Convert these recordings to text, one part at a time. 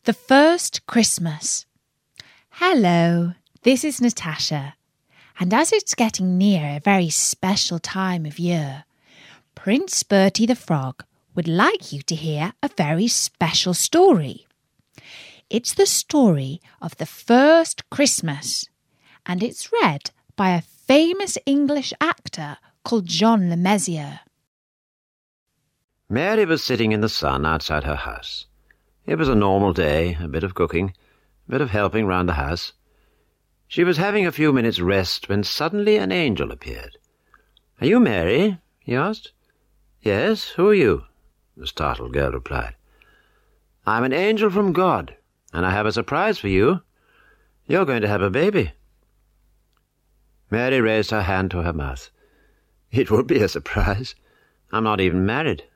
The First Christmas. Hello, this is Natasha, and as it's getting near a very special time of year, Prince Bertie the Frog would like you to hear a very special story. It's the story of the first Christmas, and it's read by a famous English actor called John Le Mesurier. Mary was sitting in the sun outside her house. It was a normal day, a bit of cooking, a bit of helping round the house. She was having a few minutes' rest when suddenly an angel appeared. "Are you Mary?" he asked. "Yes, who are you?" the startled girl replied. "I'm an angel from God, and I have a surprise for you. You're going to have a baby." Mary raised her hand to her mouth. "It would be a surprise. I'm not even married."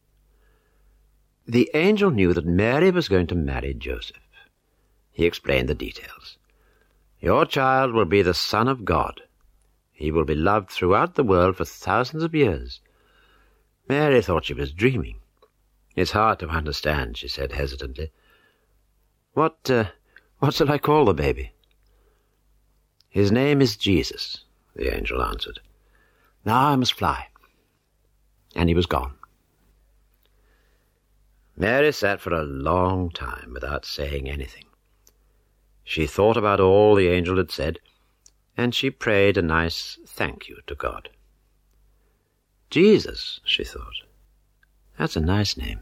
The angel knew that Mary was going to marry Joseph. He explained the details. "Your child will be the Son of God. He will be loved throughout the world for thousands of years." Mary thought she was dreaming. "It's hard to understand," she said hesitantly. What shall I call the baby?" "His name is Jesus," the angel answered. "Now I must fly." And he was gone. Mary sat for a long time without saying anything. She thought about all the angel had said, and she prayed a nice thank you to God. Jesus, she thought. That's a nice name.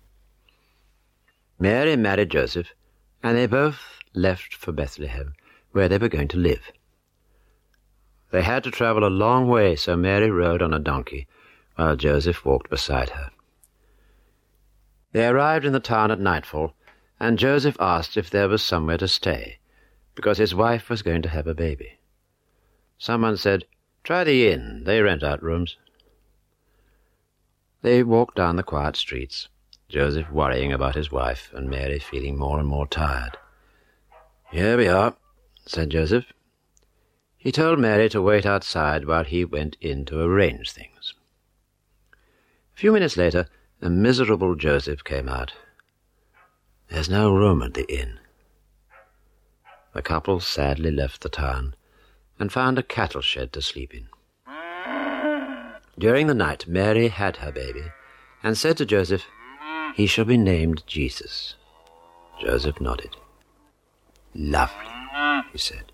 Mary married Joseph, and they both left for Bethlehem, where they were going to live. They had to travel a long way, so Mary rode on a donkey, while Joseph walked beside her. They arrived in the town at nightfall, and Joseph asked if there was somewhere to stay, because his wife was going to have a baby. Someone said, "Try the inn, they rent out rooms." They walked down the quiet streets, Joseph worrying about his wife, and Mary feeling more and more tired. "Here we are," said Joseph. He told Mary to wait outside while he went in to arrange things. A few minutes later, the miserable Joseph came out. "There's no room at the inn." The couple sadly left the town and found a cattle shed to sleep in. During the night, Mary had her baby and said to Joseph, "He shall be named Jesus." Joseph nodded. "Lovely," he said.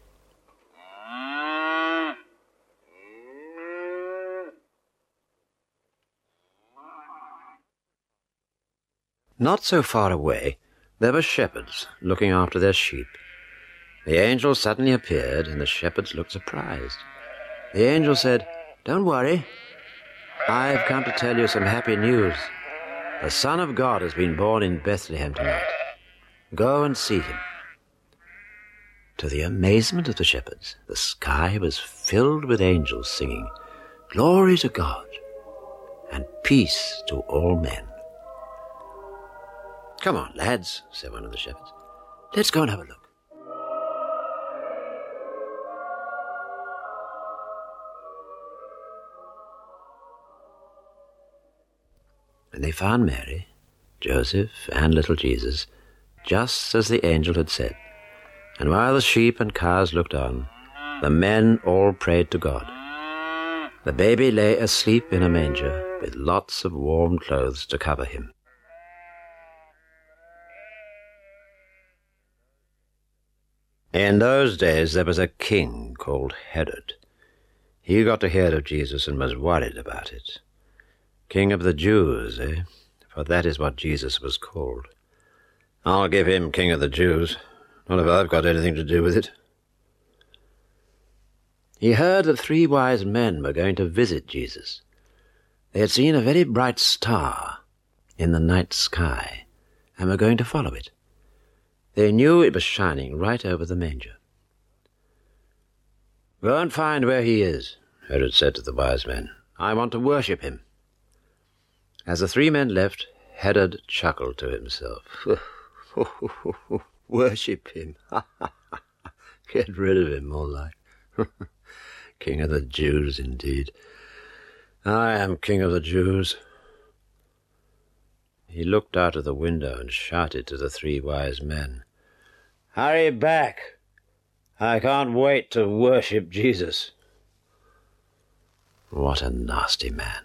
Not so far away, there were shepherds looking after their sheep. The angel suddenly appeared, and the shepherds looked surprised. The angel said, "Don't worry. I've come to tell you some happy news. The Son of God has been born in Bethlehem tonight. Go and see him." To the amazement of the shepherds, the sky was filled with angels singing, "Glory to God, and peace to all men." "Come on, lads," said one of the shepherds. "Let's go and have a look." And they found Mary, Joseph, and little Jesus, just as the angel had said. And while the sheep and cows looked on, the men all prayed to God. The baby lay asleep in a manger, with lots of warm clothes to cover him. In those days there was a king called Herod. He got to hear of Jesus and was worried about it. King of the Jews, eh? For that is what Jesus was called. I'll give him King of the Jews, not if I've got anything to do with it. He heard that 3 wise men were going to visit Jesus. They had seen a very bright star in the night sky and were going to follow it. They knew it was shining right over the manger. "Go and find where he is," Herod said to the wise men. "I want to worship him." As the 3 men left, Herod chuckled to himself. "Worship him? Get rid of him, more like. King of the Jews, indeed. I am King of the Jews." He looked out of the window and shouted to the 3 wise men, "Hurry back! I can't wait to worship Jesus." What a nasty man.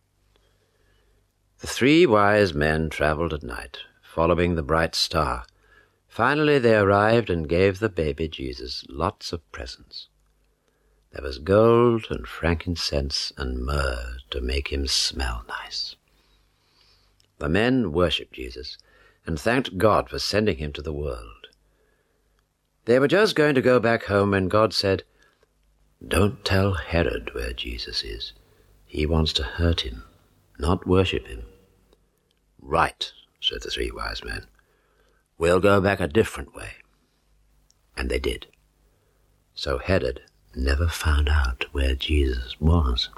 The 3 wise men travelled at night, following the bright star. Finally they arrived and gave the baby Jesus lots of presents. There was gold and frankincense and myrrh to make him smell nice. The men worshipped Jesus and thanked God for sending him to the world. They were just going to go back home when God said, "Don't tell Herod where Jesus is. He wants to hurt him, not worship him." "Right," said the 3 wise men. "We'll go back a different way." And they did. So Herod never found out where Jesus was.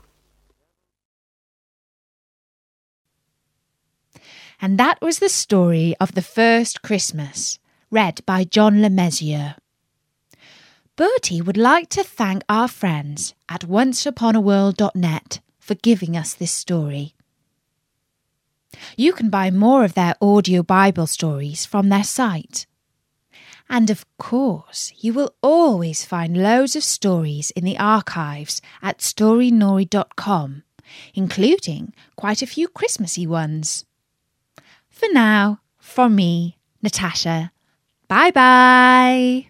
And that was the story of the first Christmas, read by John Le Mesurier. Bertie would like to thank our friends at onceuponaworld.net for giving us this story. You can buy more of their audio Bible stories from their site. And of course, you will always find loads of stories in the archives at storynori.com, including quite a few Christmassy ones. For now, from me, Natasha, bye-bye.